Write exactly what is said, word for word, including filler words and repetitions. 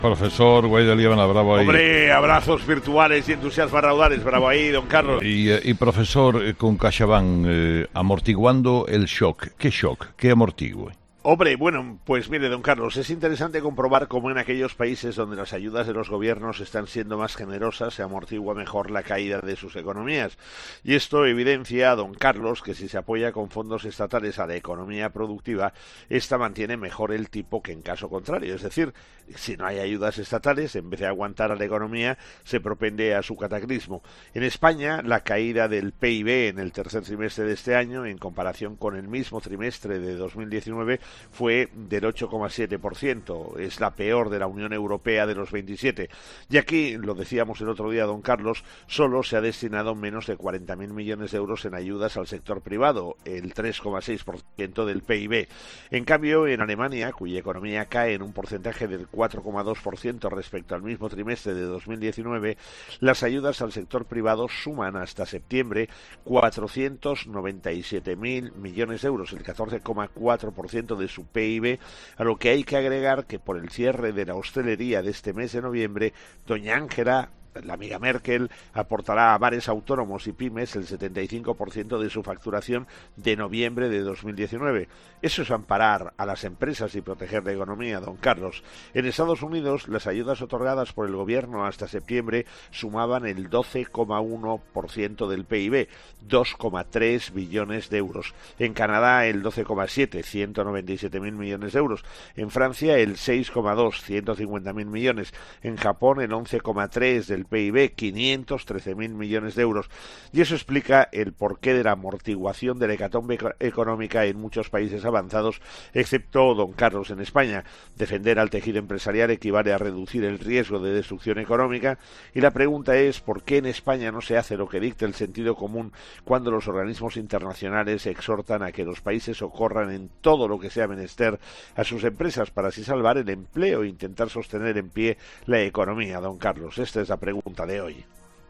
Profesor Guaidó Líbana, bravo ahí. Hombre, abrazos virtuales y entusiasmas raudales, bravo ahí, don Carlos. Y, y profesor, con CaixaBank, eh, amortiguando el shock. ¿Qué shock? ¿Qué amortigue? Hombre, bueno, pues mire, don Carlos, es interesante comprobar cómo en aquellos países donde las ayudas de los gobiernos están siendo más generosas se amortigua mejor la caída de sus economías. Y esto evidencia, don Carlos, que si se apoya con fondos estatales a la economía productiva, esta mantiene mejor el tipo que en caso contrario. Es decir, si no hay ayudas estatales, en vez de aguantar a la economía, se propende a su cataclismo. En España, la caída del P I B en el tercer trimestre de este año, en comparación con el mismo trimestre de dos mil diecinueve, fue del ocho coma siete por ciento, es la peor de la Unión Europea de los veintisiete. Y aquí, lo decíamos el otro día, don Carlos, solo se ha destinado menos de cuarenta mil millones de euros en ayudas al sector privado, el tres coma seis por ciento del P I B. En cambio, en Alemania, cuya economía cae en un porcentaje del cuatro coma dos por ciento respecto al mismo trimestre de dos mil diecinueve, las ayudas al sector privado suman hasta septiembre cuatrocientos noventa y siete mil millones de euros, el catorce coma cuatro por ciento de su P I B, a lo que hay que agregar que por el cierre de la hostelería de este mes de noviembre, doña Ángela, la amiga Merkel, aportará a bares autónomos y pymes el setenta y cinco por ciento de su facturación de noviembre de dos mil diecinueve. Eso es amparar a las empresas y proteger la economía, don Carlos. En Estados Unidos, las ayudas otorgadas por el gobierno hasta septiembre sumaban el doce coma uno por ciento del P I B, dos coma tres billones de euros. En Canadá, el doce coma siete, ciento noventa y siete mil millones de euros. En Francia, el seis coma dos, ciento cincuenta mil millones. En Japón, el once coma tres del P I B, quinientos trece mil millones de euros. Y eso explica el porqué de la amortiguación de la hecatombe económica en muchos países avanzados, excepto, don Carlos, en España. Defender al tejido empresarial equivale a reducir el riesgo de destrucción económica, y la pregunta es ¿por qué en España no se hace lo que dicta el sentido común cuando los organismos internacionales exhortan a que los países socorran en todo lo que sea menester a sus empresas para así salvar el empleo e intentar sostener en pie la economía, don Carlos? Esta es la pregunta de hoy.